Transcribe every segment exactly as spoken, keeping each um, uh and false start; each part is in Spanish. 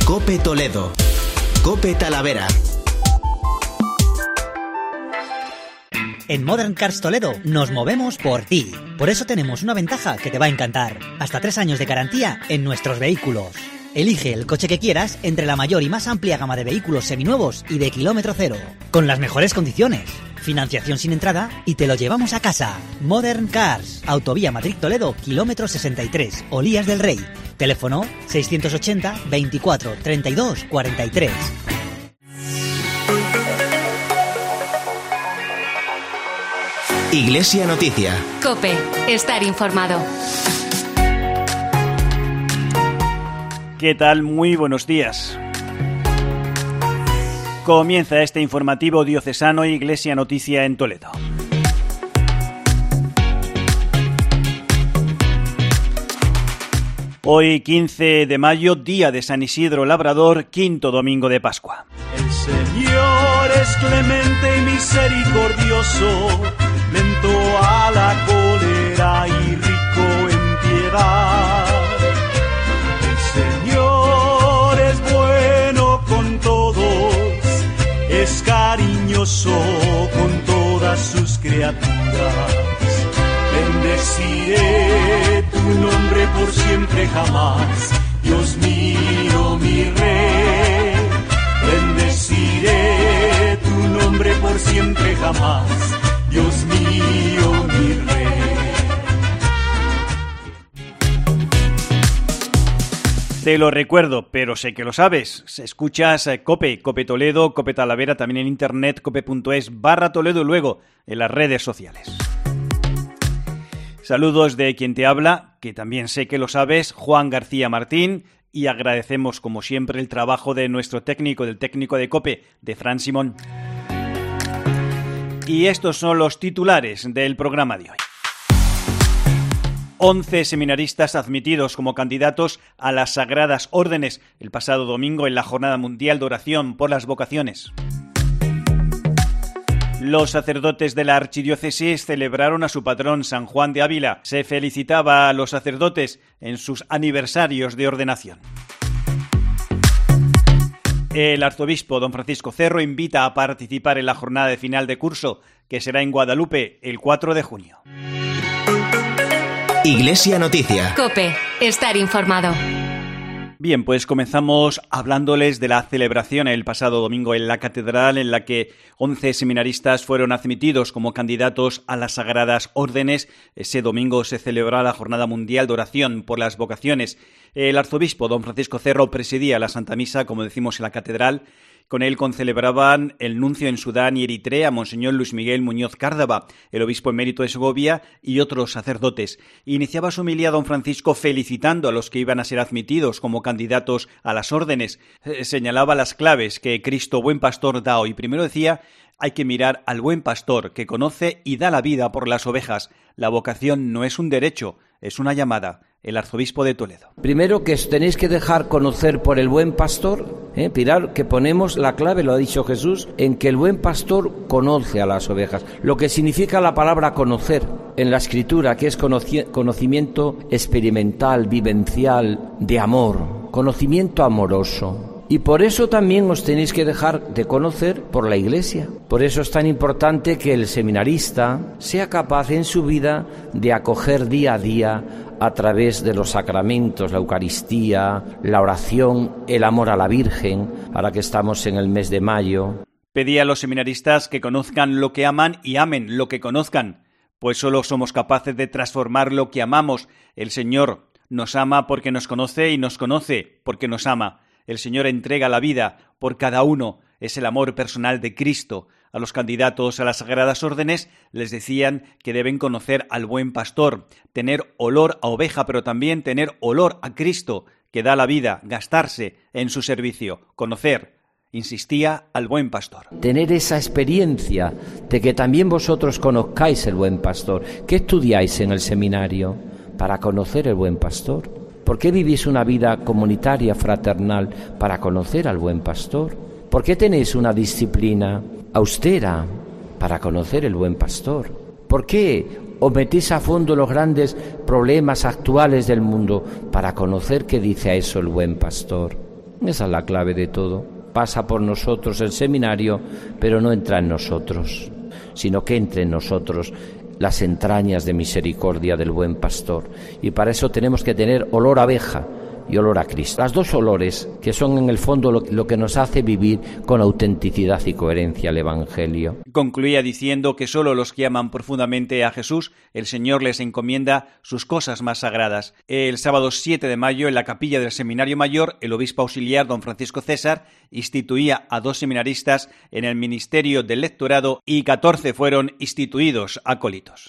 COPE Toledo. COPE Talavera. En Modern Cars Toledo nos movemos por ti. Por eso tenemos una ventaja que te va a encantar. Hasta tres años de garantía en nuestros vehículos. Elige el coche que quieras entre la mayor y más amplia gama de vehículos seminuevos y de kilómetro cero. Con las mejores condiciones. Financiación sin entrada y te lo llevamos a casa. Modern Cars. Autovía Madrid-Toledo, kilómetro sesenta y tres, Olías del Rey. Teléfono seiscientos ochenta, veinticuatro, treinta y dos, cuarenta y tres. Iglesia Noticia. COPE. Estar informado. ¿Qué tal? Muy buenos días. Comienza este informativo diocesano Iglesia Noticia en Toledo. Hoy, quince de mayo, día de San Isidro Labrador, quinto domingo de Pascua. El Señor es clemente y misericordioso, lento a la cólera y rico en piedad. El Señor es bueno con todos, es cariñoso con todas sus criaturas. Bendeciré tu nombre por siempre jamás, Dios mío, mi Rey. Bendeciré tu nombre por siempre jamás, Dios mío, mi Rey. Te lo recuerdo, pero sé que lo sabes. Escuchas COPE, COPE Toledo, COPE Talavera, también en internet, cope.es barra Toledo y luego en las redes sociales. Saludos de quien te habla, que también sé que lo sabes, Juan García Martín, y agradecemos como siempre el trabajo de nuestro técnico, del técnico de COPE, de Fran Simón. Y estos son los titulares del programa de hoy. once seminaristas admitidos como candidatos a las Sagradas Órdenes el pasado domingo en la Jornada Mundial de Oración por las Vocaciones. Los sacerdotes de la archidiócesis celebraron a su patrón San Juan de Ávila. Se felicitaba a los sacerdotes en sus aniversarios de ordenación. El arzobispo don Francisco Cerro invita a participar en la jornada de final de curso, que será en Guadalupe el cuatro de junio. Iglesia Noticia. COPE. Estar informado. Bien, pues comenzamos hablándoles de la celebración el pasado domingo en la catedral, en la que once seminaristas fueron admitidos como candidatos a las Sagradas Órdenes. Ese domingo se celebró la Jornada Mundial de Oración por las Vocaciones. El arzobispo don Francisco Cerro presidía la Santa Misa, como decimos, en la catedral. Con él concelebraban el nuncio en Sudán y Eritrea, Monseñor Luis Miguel Muñoz Cárdava, el obispo emérito de Segovia y otros sacerdotes. Iniciaba su homilía don Francisco felicitando a los que iban a ser admitidos como candidatos a las órdenes. Eh, señalaba las claves que Cristo, buen pastor, da hoy. Primero decía, hay que mirar al buen pastor que conoce y da la vida por las ovejas. La vocación no es un derecho, es una llamada. El arzobispo de Toledo. Primero que os tenéis que dejar conocer por el buen pastor, ¿eh? Mirad que ponemos la clave, lo ha dicho Jesús, en que el buen pastor conoce a las ovejas. Lo que significa la palabra conocer en la Escritura, que es conoci- conocimiento experimental, vivencial, de amor, conocimiento amoroso. Y por eso también os tenéis que dejar de conocer por la Iglesia. Por eso es tan importante que el seminarista sea capaz en su vida de acoger día a día, a través de los sacramentos, la Eucaristía, la oración, el amor a la Virgen, ahora que estamos en el mes de mayo. Pedía a los seminaristas que conozcan lo que aman y amen lo que conozcan, pues solo somos capaces de transformar lo que amamos. El Señor nos ama porque nos conoce y nos conoce porque nos ama. El Señor entrega la vida por cada uno. Es el amor personal de Cristo. A los candidatos a las Sagradas Órdenes les decían que deben conocer al buen pastor, tener olor a oveja, pero también tener olor a Cristo, que da la vida, gastarse en su servicio, conocer, insistía, al buen pastor. Tener esa experiencia de que también vosotros conozcáis el buen pastor. ¿Qué estudiáis en el seminario? Para conocer el buen pastor. ¿Por qué vivís una vida comunitaria, fraternal? Para conocer al buen pastor. ¿Por qué tenéis una disciplina austera? Para conocer el buen pastor. ¿Por qué os metéis a fondo los grandes problemas actuales del mundo? Para conocer qué dice a eso el buen pastor. Esa es la clave de todo. Pasa por nosotros el seminario, pero no entra en nosotros, sino que entre en nosotros las entrañas de misericordia del buen pastor. Y para eso tenemos que tener olor a abeja y olor a Cristo. Las dos olores que son en el fondo lo, lo que nos hace vivir con autenticidad y coherencia el Evangelio. Concluía diciendo que solo los que aman profundamente a Jesús, el Señor les encomienda sus cosas más sagradas. El sábado siete de mayo, en la capilla del Seminario Mayor, el obispo auxiliar don Francisco César instituía a dos seminaristas en el ministerio del lectorado y catorce fueron instituidos acólitos.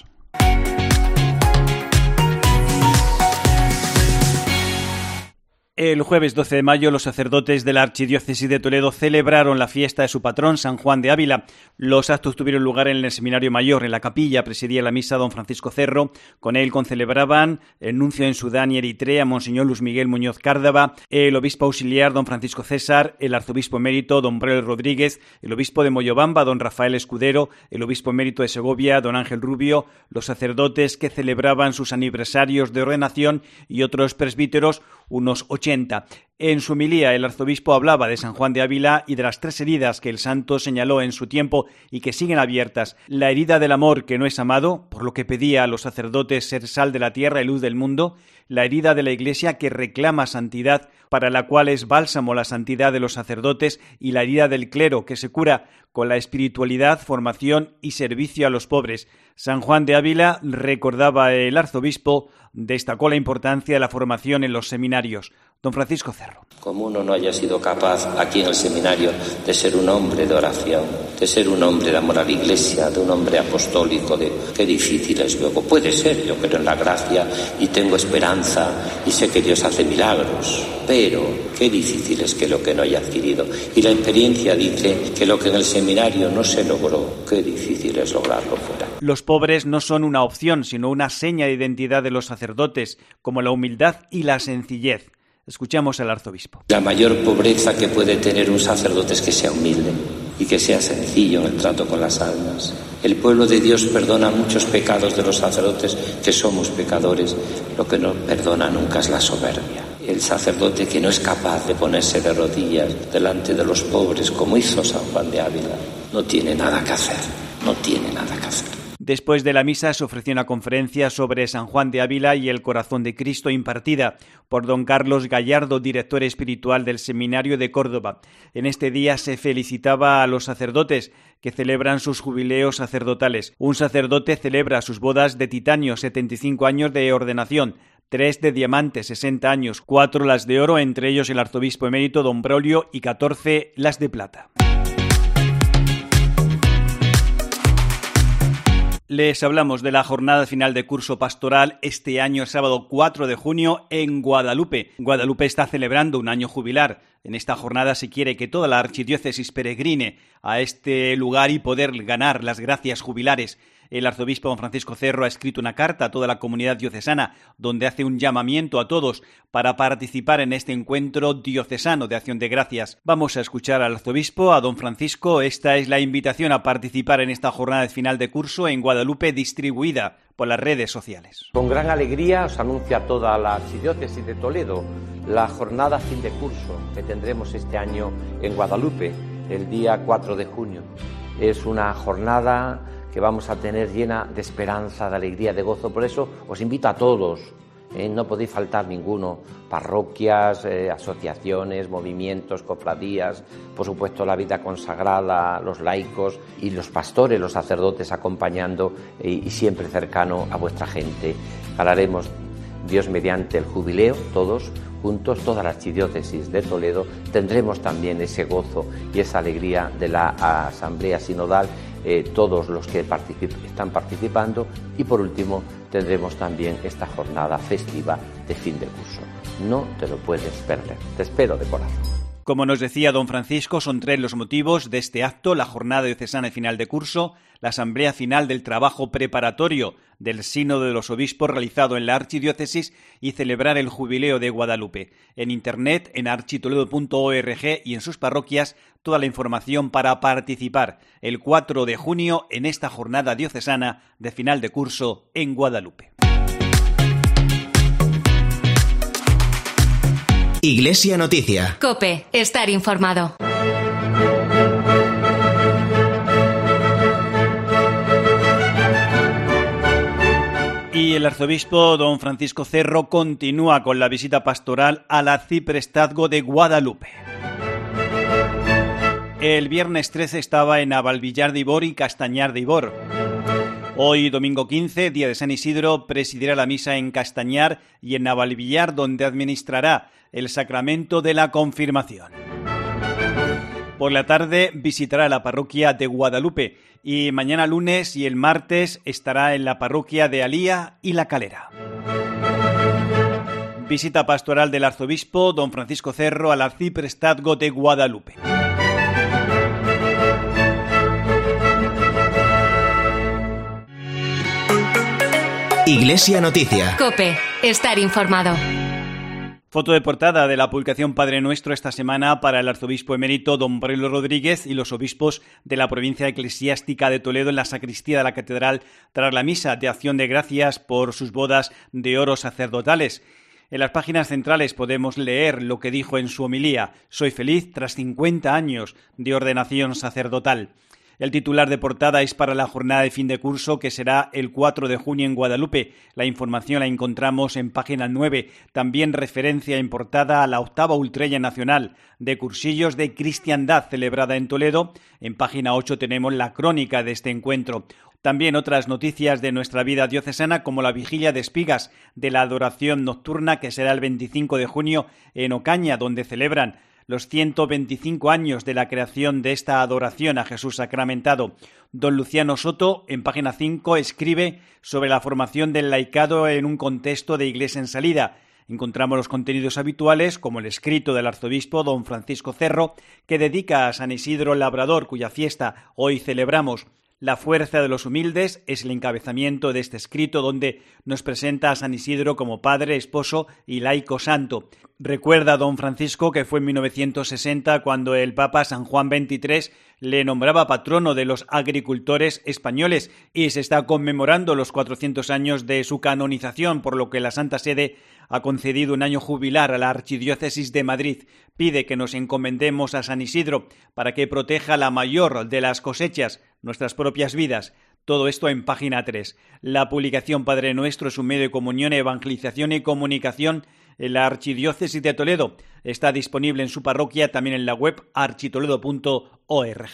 El jueves doce de mayo, los sacerdotes de la Archidiócesis de Toledo celebraron la fiesta de su patrón, San Juan de Ávila. Los actos tuvieron lugar en el Seminario Mayor. En la capilla presidía la misa don Francisco Cerro. Con él concelebraban el nuncio en Sudán y Eritrea, Monseñor Luis Miguel Muñoz Cárdava, el obispo auxiliar don Francisco César, el arzobispo emérito don Braulio Rodríguez, el obispo de Moyobamba don Rafael Escudero, el obispo emérito de Segovia don Ángel Rubio, los sacerdotes que celebraban sus aniversarios de ordenación y otros presbíteros, unos ochenta. En su homilía, el arzobispo hablaba de San Juan de Ávila y de las tres heridas que el santo señaló en su tiempo y que siguen abiertas. La herida del amor que no es amado, por lo que pedía a los sacerdotes ser sal de la tierra y luz del mundo. La herida de la Iglesia que reclama santidad, para la cual es bálsamo la santidad de los sacerdotes. Y la herida del clero que se cura con la espiritualidad, formación y servicio a los pobres. San Juan de Ávila, recordaba el arzobispo, destacó la importancia de la formación en los seminarios. Don Francisco Cerro. Como uno no haya sido capaz aquí en el seminario de ser un hombre de oración, de ser un hombre de amor a la Iglesia, de un hombre apostólico, de qué difícil es luego. Puede ser, yo creo en la gracia y tengo esperanza y sé que Dios hace milagros, pero qué difícil es que lo que no haya adquirido. Y la experiencia dice que lo que en el seminario no se logró, qué difícil es lograrlo fuera. Los pobres no son una opción, sino una seña de identidad de los sacerdotes, como la humildad y la sencillez. Escuchamos al arzobispo. La mayor pobreza que puede tener un sacerdote es que sea humilde y que sea sencillo en el trato con las almas. El pueblo de Dios perdona muchos pecados de los sacerdotes, que somos pecadores. Lo que no perdona nunca es la soberbia. El sacerdote que no es capaz de ponerse de rodillas delante de los pobres, como hizo San Juan de Ávila, no tiene nada que hacer, no tiene nada que hacer. Después de la misa se ofreció una conferencia sobre San Juan de Ávila y el corazón de Cristo, impartida por don Carlos Gallardo, director espiritual del Seminario de Córdoba. En este día se felicitaba a los sacerdotes que celebran sus jubileos sacerdotales. Un sacerdote celebra sus bodas de titanio, setenta y cinco años de ordenación, tres de diamante, sesenta años, cuatro las de oro, entre ellos el arzobispo emérito don Braulio, y catorce las de plata. Les hablamos de la jornada final de curso pastoral este año, el sábado cuatro de junio, en Guadalupe. Guadalupe está celebrando un año jubilar. En esta jornada se quiere que toda la archidiócesis peregrine a este lugar y poder ganar las gracias jubilares. El arzobispo don Francisco Cerro ha escrito una carta a toda la comunidad diocesana donde hace un llamamiento a todos para participar en este encuentro diocesano de acción de gracias. Vamos a escuchar al arzobispo, a don Francisco. Esta es la invitación a participar en esta jornada de final de curso en Guadalupe, distribuida por las redes sociales. Con gran alegría os anuncia toda la Archidiócesis de Toledo la jornada fin de curso que tendremos este año en Guadalupe, el día cuatro de junio. Es una jornada que vamos a tener llena de esperanza, de alegría, de gozo. Por eso os invito a todos, ¿eh? No podéis faltar ninguno, parroquias, eh, asociaciones, movimientos, cofradías, por supuesto la vida consagrada, los laicos y los pastores, los sacerdotes acompañando eh, y siempre cercano a vuestra gente. Haremos Dios mediante el jubileo, todos juntos, toda la archidiócesis de Toledo, tendremos también ese gozo y esa alegría de la asamblea sinodal, eh, todos los que particip- están participando, y por último tendremos también esta jornada festiva de fin de curso. No te lo puedes perder, te espero de corazón. Como nos decía don Francisco, son tres los motivos de este acto: la jornada diocesana de final de curso, la asamblea final del trabajo preparatorio del Sínodo de los Obispos realizado en la Archidiócesis y celebrar el Jubileo de Guadalupe. En internet, en architoledo punto org y en sus parroquias, toda la información para participar el cuatro de junio en esta jornada diocesana de final de curso en Guadalupe. Iglesia Noticia. COPE, estar informado. Y el arzobispo don Francisco Cerro continúa con la visita pastoral al arciprestazgo de Guadalupe. El viernes trece estaba en Navalvillar de Ibor y Castañar de Ibor. Hoy, domingo quince, día de San Isidro, presidirá la misa en Castañar y en Navalvillar, donde administrará el sacramento de la confirmación. Por la tarde visitará la parroquia de Guadalupe y mañana lunes y el martes estará en la parroquia de Alía y La Calera. Visita pastoral del arzobispo don Francisco Cerro al arciprestazgo de Guadalupe. Iglesia Noticia. COPE, estar informado. Foto de portada de la publicación Padre Nuestro esta semana para el arzobispo emérito don Braulio Rodríguez y los obispos de la provincia eclesiástica de Toledo en la sacristía de la catedral tras la misa de acción de gracias por sus bodas de oro sacerdotales. En las páginas centrales podemos leer lo que dijo en su homilía: «Soy feliz tras cincuenta años de ordenación sacerdotal». El titular de portada es para la jornada de fin de curso que será el cuatro de junio en Guadalupe. La información la encontramos en página nueve. También referencia en portada a la octava Ultrella Nacional de Cursillos de Cristiandad celebrada en Toledo. En página ocho tenemos la crónica de este encuentro. También otras noticias de nuestra vida diocesana, como la vigilia de espigas de la adoración nocturna que será el veinticinco de junio en Ocaña, donde celebran los ciento veinticinco años de la creación de esta adoración a Jesús sacramentado. Don Luciano Soto, en página cinco, escribe sobre la formación del laicado en un contexto de iglesia en salida. Encontramos los contenidos habituales, como el escrito del arzobispo don Francisco Cerro, que dedica a San Isidro Labrador, cuya fiesta hoy celebramos. La fuerza de los humildes es el encabezamiento de este escrito, donde nos presenta a San Isidro como padre, esposo y laico santo. Recuerda don Francisco que fue en mil novecientos sesenta cuando el Papa San Juan veintitrés le nombraba patrono de los agricultores españoles y se está conmemorando los cuatrocientos años de su canonización, por lo que la Santa Sede ha concedido un año jubilar a la Archidiócesis de Madrid. Pide que nos encomendemos a San Isidro para que proteja la mayor de las cosechas, nuestras propias vidas. Todo esto en página tres. La publicación Padre Nuestro es un medio de comunión, evangelización y comunicación en la Archidiócesis de Toledo. Está disponible en su parroquia, también en la web architoledo punto org.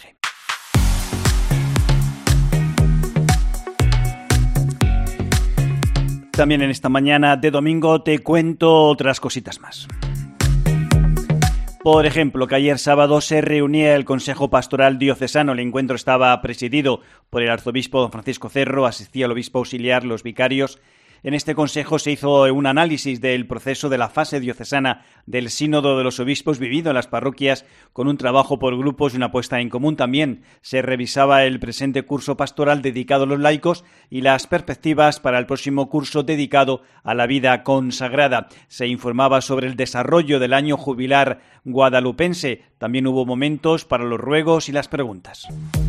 También en esta mañana de domingo te cuento otras cositas más. Por ejemplo, que ayer sábado se reunía el Consejo Pastoral Diocesano. El encuentro estaba presidido por el arzobispo don Francisco Cerro, asistía el obispo auxiliar, los vicarios. En este consejo se hizo un análisis del proceso de la fase diocesana del Sínodo de los Obispos vivido en las parroquias, con un trabajo por grupos y una puesta en común. También se revisaba el presente curso pastoral dedicado a los laicos y las perspectivas para el próximo curso dedicado a la vida consagrada. Se informaba sobre el desarrollo del año jubilar guadalupense. También hubo momentos para los ruegos y las preguntas.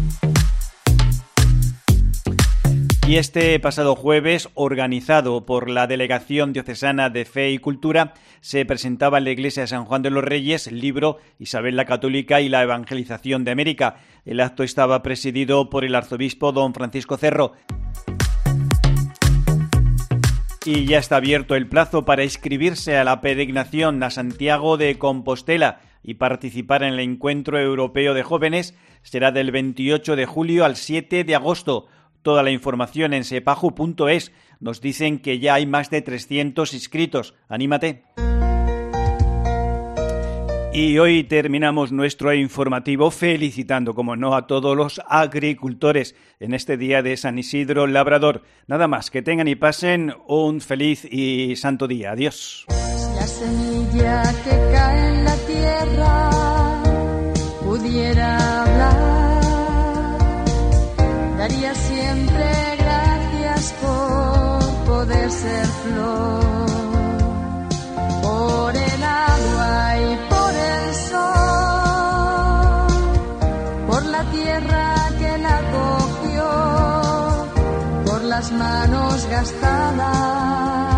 Y este pasado jueves, organizado por la Delegación Diocesana de Fe y Cultura, se presentaba en la Iglesia de San Juan de los Reyes el libro Isabel la Católica y la Evangelización de América. El acto estaba presidido por el arzobispo don Francisco Cerro. Y ya está abierto el plazo para inscribirse a la peregrinación a Santiago de Compostela y participar en el Encuentro Europeo de Jóvenes. Será del veintiocho de julio al siete de agosto. Toda la información en sepaju punto es. Nos dicen que ya hay más de trescientos inscritos. ¡Anímate! Y hoy terminamos nuestro informativo felicitando, como no, a todos los agricultores en este día de San Isidro Labrador. Nada más, que tengan y pasen un feliz y santo día. Adiós. La semilla que cae en la tierra pudiera hablar, daría siempre gracias por poder ser flor, por el agua y por el sol, por la tierra que la cogió, por las manos gastadas